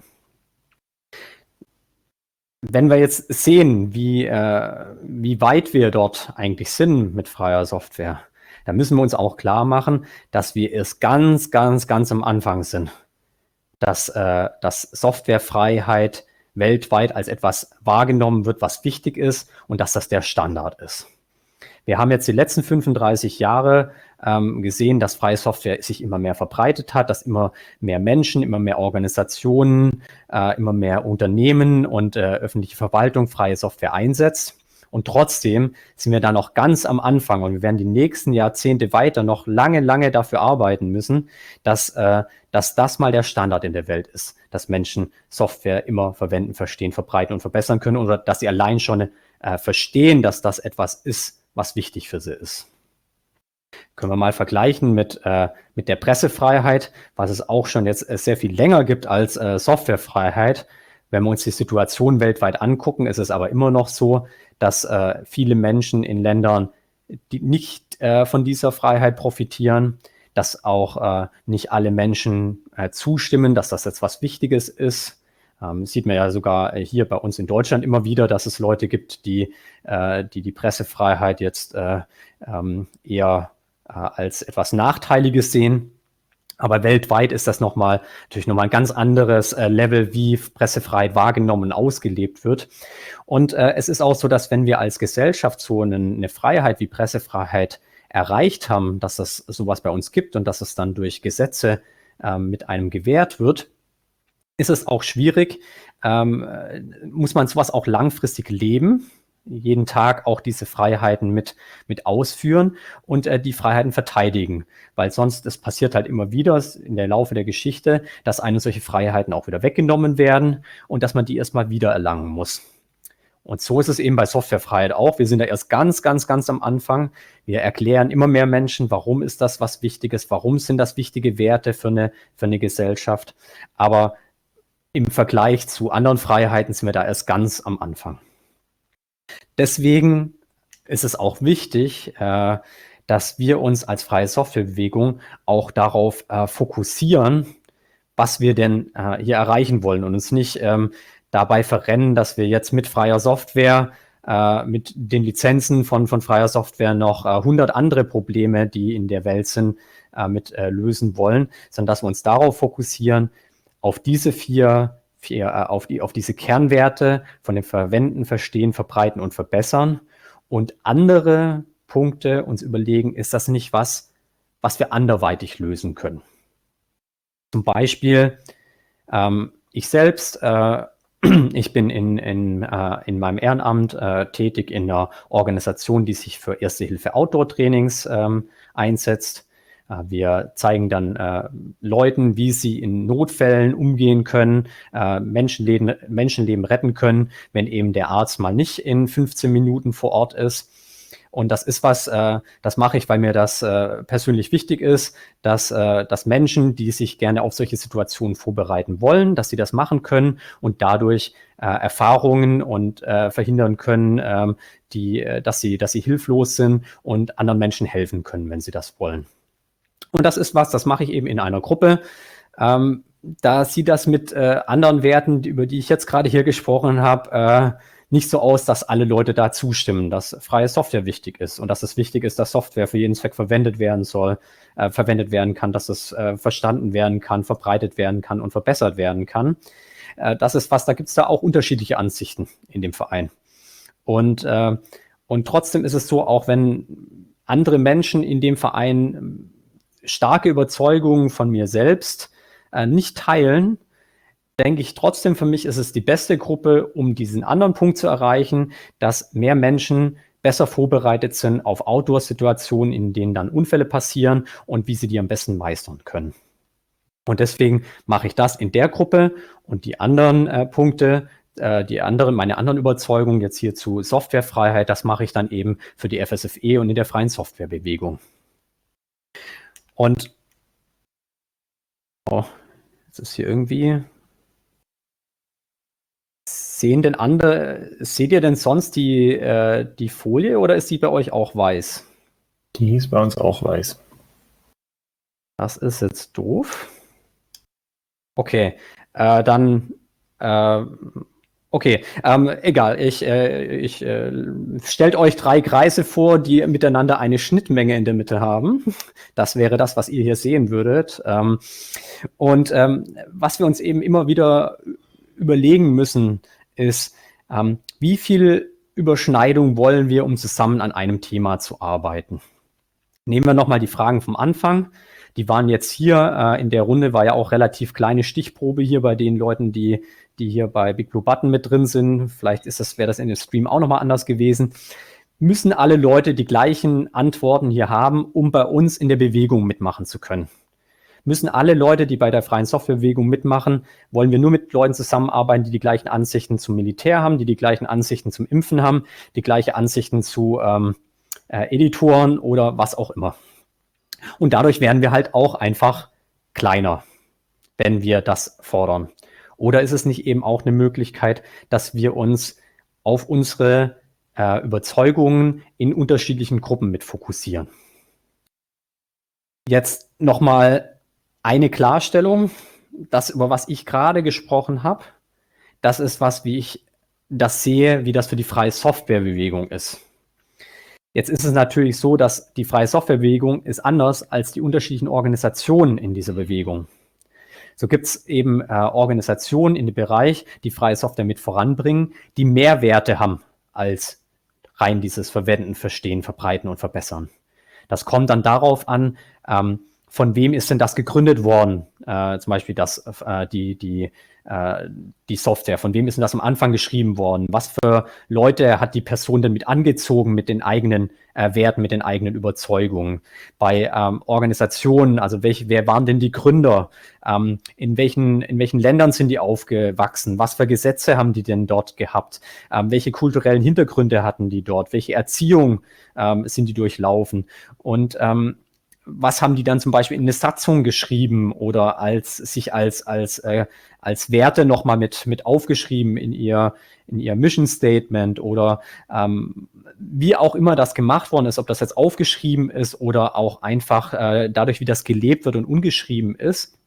Wenn wir jetzt sehen, wie, äh, wie weit wir dort eigentlich sind mit freier Software, dann müssen wir uns auch klar machen, dass wir erst ganz, ganz, ganz am Anfang sind. Dass, äh, dass Softwarefreiheit weltweit als etwas wahrgenommen wird, was wichtig ist und dass das der Standard ist. Wir haben jetzt die letzten fünfunddreißig Jahre ähm, gesehen, dass freie Software sich immer mehr verbreitet hat, dass immer mehr Menschen, immer mehr Organisationen, äh, immer mehr Unternehmen und äh, öffentliche Verwaltung freie Software einsetzt. Und trotzdem sind wir da noch ganz am Anfang und wir werden die nächsten Jahrzehnte weiter noch lange, lange dafür arbeiten müssen, dass, äh, dass das mal der Standard in der Welt ist, dass Menschen Software immer verwenden, verstehen, verbreiten und verbessern können oder dass sie allein schon äh, verstehen, dass das etwas ist, was wichtig für sie ist. Können wir mal vergleichen mit, äh, mit der Pressefreiheit, was es auch schon jetzt äh, sehr viel länger gibt als äh, Softwarefreiheit. Wenn wir uns die Situation weltweit angucken, ist es aber immer noch so, dass äh, viele Menschen in Ländern, die nicht äh, von dieser Freiheit profitieren, dass auch äh, nicht alle Menschen äh, zustimmen, dass das jetzt was Wichtiges ist. Ähm, sieht man ja sogar äh, hier bei uns in Deutschland immer wieder, dass es Leute gibt, die äh, die, die Pressefreiheit jetzt äh, ähm, eher äh, als etwas Nachteiliges sehen. Aber weltweit ist das nochmal natürlich nochmal ein ganz anderes äh, Level, wie Pressefreiheit wahrgenommen und ausgelebt wird. Und äh, es ist auch so, dass wenn wir als Gesellschaft so eine, eine Freiheit wie Pressefreiheit erreicht haben, dass es sowas bei uns gibt und dass es dann durch Gesetze ähm, mit einem gewährt wird, ist es auch schwierig, ähm, muss man sowas auch langfristig leben, jeden Tag auch diese Freiheiten mit, mit ausführen und äh, die Freiheiten verteidigen. Weil sonst, es passiert halt immer wieder in der Laufe der Geschichte, dass einem solche Freiheiten auch wieder weggenommen werden und dass man die erstmal wieder erlangen muss. Und so ist es eben bei Softwarefreiheit auch. Wir sind da erst ganz, ganz, ganz am Anfang. Wir erklären immer mehr Menschen, warum ist das was Wichtiges, warum sind das wichtige Werte für eine, für eine Gesellschaft. Aber im Vergleich zu anderen Freiheiten sind wir da erst ganz am Anfang. Deswegen ist es auch wichtig, äh, dass wir uns als freie Softwarebewegung auch darauf äh, fokussieren, was wir denn äh, hier erreichen wollen und uns nicht ähm, dabei verrennen, dass wir jetzt mit freier Software, äh, mit den Lizenzen von, von freier Software noch äh, hundert andere Probleme, die in der Welt sind, äh, mit äh, lösen wollen, sondern dass wir uns darauf fokussieren, auf diese vier, vier äh, auf, die, auf diese Kernwerte von dem Verwenden, Verstehen, Verbreiten und Verbessern und andere Punkte uns überlegen, ist das nicht was, was wir anderweitig lösen können. Zum Beispiel, ähm, ich selbst, äh, ich bin in, in, äh, in meinem Ehrenamt äh, tätig in einer Organisation, die sich für Erste-Hilfe-Outdoor-Trainings ähm, einsetzt. Äh, wir zeigen dann äh, Leuten, wie sie in Notfällen umgehen können, äh, Menschenleben, Menschenleben retten können, wenn eben der Arzt mal nicht in fünfzehn Minuten vor Ort ist. Und das ist was, äh, das mache ich, weil mir das äh, persönlich wichtig ist, dass, äh, dass Menschen, die sich gerne auf solche Situationen vorbereiten wollen, dass sie das machen können und dadurch äh, Erfahrungen und äh, verhindern können, ähm, die, äh, dass sie, dass sie hilflos sind und anderen Menschen helfen können, wenn sie das wollen. Und das ist was, das mache ich eben in einer Gruppe. Ähm, da sieht das mit äh, anderen Werten, über die ich jetzt gerade hier gesprochen habe, äh, nicht so aus, dass alle Leute da zustimmen, dass freie Software wichtig ist und dass es wichtig ist, dass Software für jeden Zweck verwendet werden soll, äh, verwendet werden kann, dass es äh, verstanden werden kann, verbreitet werden kann und verbessert werden kann. Äh, das ist was, da gibt es da auch unterschiedliche Ansichten in dem Verein. Und, äh, und trotzdem ist es so, auch wenn andere Menschen in dem Verein starke Überzeugungen von mir selbst äh, nicht teilen, denke ich trotzdem, für mich ist es die beste Gruppe, um diesen anderen Punkt zu erreichen, dass mehr Menschen besser vorbereitet sind auf Outdoor-Situationen, in denen dann Unfälle passieren und wie sie die am besten meistern können. Und deswegen mache ich das in der Gruppe und die anderen äh, Punkte, äh, die anderen, meine anderen Überzeugungen jetzt hier zu Softwarefreiheit, das mache ich dann eben für die F S F E und in der freien Softwarebewegung. Und oh, jetzt ist hier irgendwie. Sehen denn andere, seht ihr denn sonst die, äh, die Folie oder ist die bei euch auch weiß? Die ist bei uns auch weiß. Das ist jetzt doof. Okay, äh, dann, äh, okay, ähm, egal, ich, äh, ich äh, stellt euch drei Kreise vor, die miteinander eine Schnittmenge in der Mitte haben. Das wäre das, was ihr hier sehen würdet. Ähm, und ähm, was wir uns eben immer wieder überlegen müssen, ist, ähm, wie viel Überschneidung wollen wir, um zusammen an einem Thema zu arbeiten? Nehmen wir nochmal die Fragen vom Anfang. Die waren jetzt hier, äh, in der Runde war ja auch relativ kleine Stichprobe hier bei den Leuten, die, die hier bei Big Blue Button mit drin sind. Vielleicht ist das, wäre das in dem Stream auch nochmal anders gewesen. Müssen alle Leute die gleichen Antworten hier haben, um bei uns in der Bewegung mitmachen zu können? Müssen alle Leute, die bei der freien Softwarebewegung mitmachen, wollen wir nur mit Leuten zusammenarbeiten, die die gleichen Ansichten zum Militär haben, die die gleichen Ansichten zum Impfen haben, die gleichen Ansichten zu ähm, äh, Editoren oder was auch immer. Und dadurch werden wir halt auch einfach kleiner, wenn wir das fordern. Oder ist es nicht eben auch eine Möglichkeit, dass wir uns auf unsere äh, Überzeugungen in unterschiedlichen Gruppen mit fokussieren? Jetzt nochmal eine Klarstellung. Das, über was ich gerade gesprochen habe, das ist was, wie ich das sehe, wie das für die freie Softwarebewegung ist. Jetzt ist es natürlich so, dass die freie Softwarebewegung ist anders als die unterschiedlichen Organisationen in dieser Bewegung. So gibt es eben äh, Organisationen in dem Bereich, die freie Software mit voranbringen, die mehr Werte haben als rein dieses Verwenden, Verstehen, Verbreiten und Verbessern. Das kommt dann darauf an, ähm, von wem ist denn das gegründet worden? Äh, zum Beispiel das, äh, die, die, äh, die Software, von wem ist denn das am Anfang geschrieben worden? Was für Leute hat die Person denn mit angezogen mit den eigenen äh, Werten, mit den eigenen Überzeugungen? Bei ähm, Organisationen, also welche, wer waren denn die Gründer? Ähm, in, welchen, in welchen Ländern sind die aufgewachsen? Was für Gesetze haben die denn dort gehabt? Ähm, welche kulturellen Hintergründe hatten die dort? Welche Erziehung ähm, sind die durchlaufen? Und ähm, was haben die dann zum Beispiel in eine Satzung geschrieben oder als sich als als äh, als Werte nochmal mit mit aufgeschrieben in ihr in ihr Mission Statement oder ähm, wie auch immer das gemacht worden ist, ob das jetzt aufgeschrieben ist oder auch einfach äh, dadurch, wie das gelebt wird und ungeschrieben ist.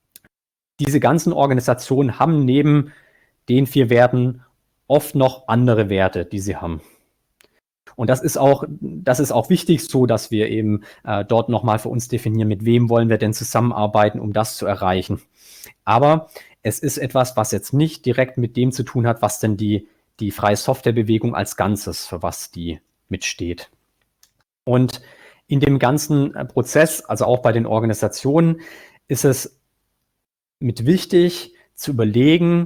Diese ganzen Organisationen haben neben den vier Werten oft noch andere Werte, die sie haben. Und das ist auch, das ist auch wichtig so, dass wir eben äh, dort nochmal für uns definieren, mit wem wollen wir denn zusammenarbeiten, um das zu erreichen. Aber es ist etwas, was jetzt nicht direkt mit dem zu tun hat, was denn die, die freie Softwarebewegung als Ganzes, für was die mitsteht. Und in dem ganzen Prozess, also auch bei den Organisationen, ist es mit wichtig zu überlegen,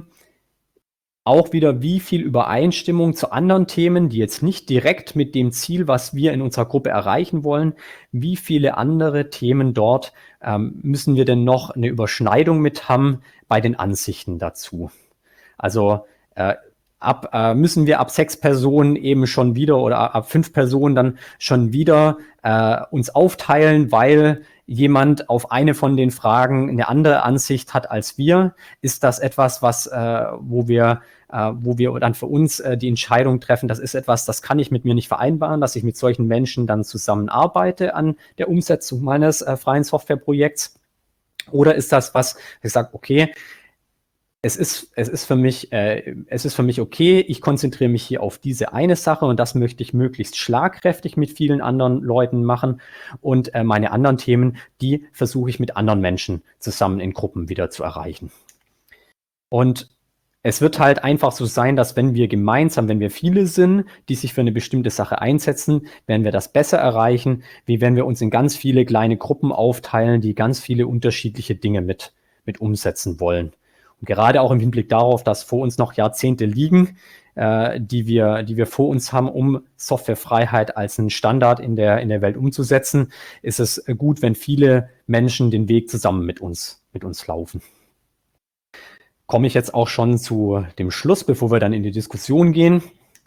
auch wieder, wie viel Übereinstimmung zu anderen Themen, die jetzt nicht direkt mit dem Ziel, was wir in unserer Gruppe erreichen wollen, wie viele andere Themen dort ähm, müssen wir denn noch eine Überschneidung mit haben bei den Ansichten dazu. Also äh, ab, äh, müssen wir ab sechs Personen eben schon wieder oder ab fünf Personen dann schon wieder äh, uns aufteilen, weil jemand auf eine von den Fragen eine andere Ansicht hat als wir? Ist das etwas, was, äh, wo wir äh, wo wir dann für uns äh, die Entscheidung treffen, das ist etwas, das kann ich mit mir nicht vereinbaren, dass ich mit solchen Menschen dann zusammenarbeite an der Umsetzung meines äh, freien Softwareprojekts? Oder ist das was, ich sage, okay, es ist, es ist für mich, äh, es ist für mich okay, ich konzentriere mich hier auf diese eine Sache und das möchte ich möglichst schlagkräftig mit vielen anderen Leuten machen und äh, meine anderen Themen, die versuche ich mit anderen Menschen zusammen in Gruppen wieder zu erreichen. Und es wird halt einfach so sein, dass wenn wir gemeinsam, wenn wir viele sind, die sich für eine bestimmte Sache einsetzen, werden wir das besser erreichen, wie wenn wir uns in ganz viele kleine Gruppen aufteilen, die ganz viele unterschiedliche Dinge mit, mit umsetzen wollen. Und gerade auch im Hinblick darauf, dass vor uns noch Jahrzehnte liegen, äh, die wir, die wir vor uns haben, um Softwarefreiheit als einen Standard in der, in der Welt umzusetzen, ist es gut, wenn viele Menschen den Weg zusammen mit uns, mit uns laufen. Komme ich jetzt auch schon zu dem Schluss, bevor wir dann in die Diskussion gehen.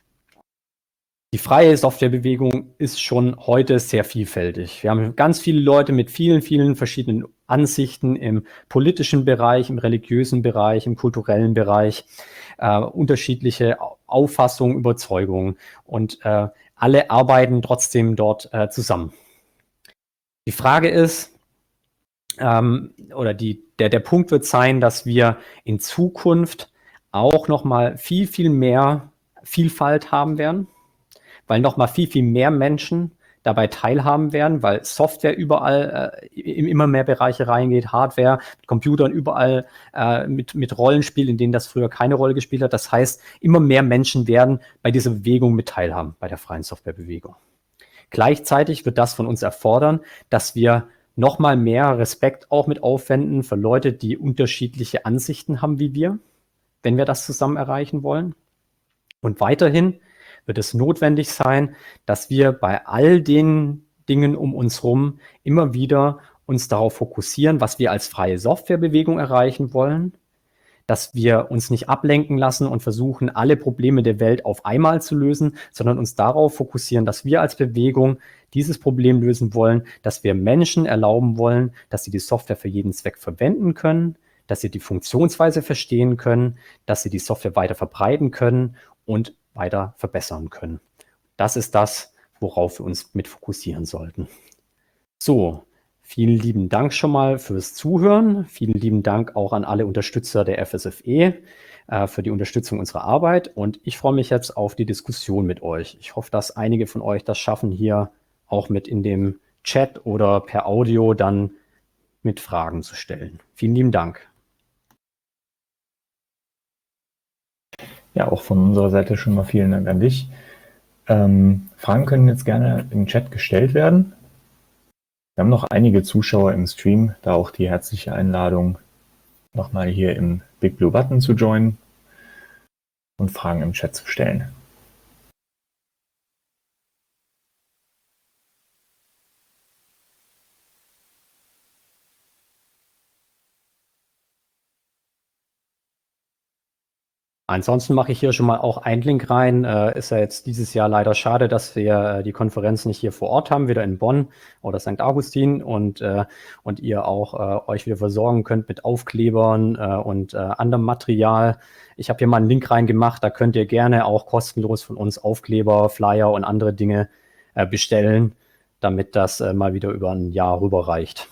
Die freie Softwarebewegung ist schon heute sehr vielfältig. Wir haben ganz viele Leute mit vielen, vielen verschiedenen Ansichten im politischen Bereich, im religiösen Bereich, im kulturellen Bereich, äh, unterschiedliche Auffassungen, Überzeugungen und äh, alle arbeiten trotzdem dort äh, zusammen. Die Frage ist, ähm, oder die, der, der Punkt wird sein, dass wir in Zukunft auch nochmal viel, viel mehr Vielfalt haben werden, weil nochmal viel, viel mehr Menschen dabei teilhaben werden, weil Software überall äh, in immer mehr Bereiche reingeht, Hardware, mit Computern überall, äh, mit, mit Rollenspielen, in denen das früher keine Rolle gespielt hat. Das heißt, immer mehr Menschen werden bei dieser Bewegung mit teilhaben, bei der freien Softwarebewegung. Gleichzeitig wird das von uns erfordern, dass wir nochmal mehr Respekt auch mit aufwenden für Leute, die unterschiedliche Ansichten haben wie wir, wenn wir das zusammen erreichen wollen. Und weiterhin wird es notwendig sein, dass wir bei all den Dingen um uns herum immer wieder uns darauf fokussieren, was wir als freie Softwarebewegung erreichen wollen, dass wir uns nicht ablenken lassen und versuchen, alle Probleme der Welt auf einmal zu lösen, sondern uns darauf fokussieren, dass wir als Bewegung dieses Problem lösen wollen, dass wir Menschen erlauben wollen, dass sie die Software für jeden Zweck verwenden können, dass sie die Funktionsweise verstehen können, dass sie die Software weiter verbreiten können und weiter verbessern können. Das ist das, worauf wir uns mit fokussieren sollten. So, Vielen lieben Dank schon mal fürs Zuhören. Vielen lieben Dank auch an alle Unterstützer der F S F E äh, für die Unterstützung unserer Arbeit. Und ich freue mich jetzt auf die Diskussion mit euch. Ich hoffe, dass einige von euch das schaffen, hier auch mit in dem Chat oder per Audio dann mit Fragen zu stellen. Vielen lieben Dank. Ja, auch von unserer Seite schon mal vielen Dank an dich. Ähm, Fragen können jetzt gerne im Chat gestellt werden. Wir haben noch einige Zuschauer im Stream, da auch die herzliche Einladung, nochmal hier im Big Blue Button zu joinen und Fragen im Chat zu stellen. Ansonsten mache ich hier schon mal auch einen Link rein. Äh, ist ja jetzt dieses Jahr leider schade, dass wir äh, die Konferenz nicht hier vor Ort haben, wieder in Bonn oder Sankt Augustin und, äh, und ihr auch äh, euch wieder versorgen könnt mit Aufklebern äh, und äh, anderem Material. Ich habe hier mal einen Link reingemacht, da könnt ihr gerne auch kostenlos von uns Aufkleber, Flyer und andere Dinge äh, bestellen, damit das äh, mal wieder über ein Jahr rüberreicht.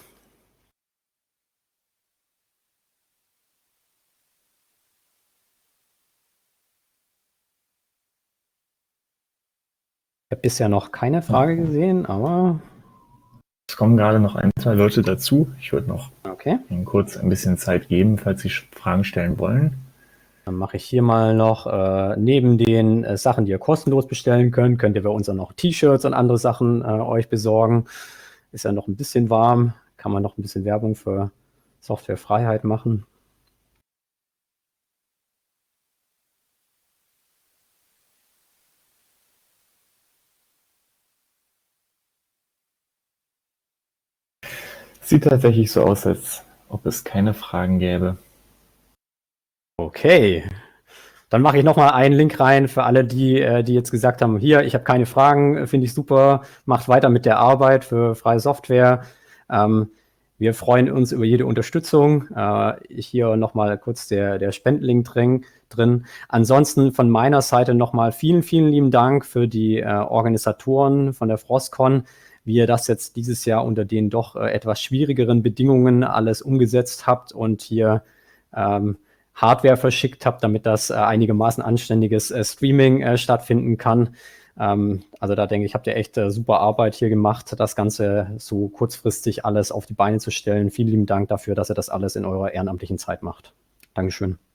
Ich habe bisher noch keine Frage gesehen, aber... Es kommen gerade noch ein, zwei Leute dazu. Ich würde noch okay. Ihnen kurz ein bisschen Zeit geben, falls Sie Fragen stellen wollen. Dann mache ich hier mal noch, äh, neben den äh, Sachen, die ihr kostenlos bestellen könnt, könnt ihr bei uns auch noch T-Shirts und andere Sachen äh, euch besorgen. Ist ja noch ein bisschen warm, kann man noch ein bisschen Werbung für Softwarefreiheit machen. Sieht tatsächlich so aus, als ob es keine Fragen gäbe. Okay, dann mache ich nochmal einen Link rein für alle, die, äh, die jetzt gesagt haben, hier, ich habe keine Fragen, finde ich super, macht weiter mit der Arbeit für freie Software. Ähm, wir freuen uns über jede Unterstützung. Äh, hier nochmal kurz der, der Spendenlink drin, drin. Ansonsten von meiner Seite nochmal vielen, vielen lieben Dank für die äh, Organisatoren von der Frostcon, wie ihr das jetzt dieses Jahr unter den doch äh, etwas schwierigeren Bedingungen alles umgesetzt habt und hier ähm, Hardware verschickt habt, damit das äh, einigermaßen anständiges äh, Streaming äh, stattfinden kann. Ähm, also da denke ich, habt ihr echt äh, super Arbeit hier gemacht, das Ganze so kurzfristig alles auf die Beine zu stellen. Vielen lieben Dank dafür, dass ihr das alles in eurer ehrenamtlichen Zeit macht. Dankeschön.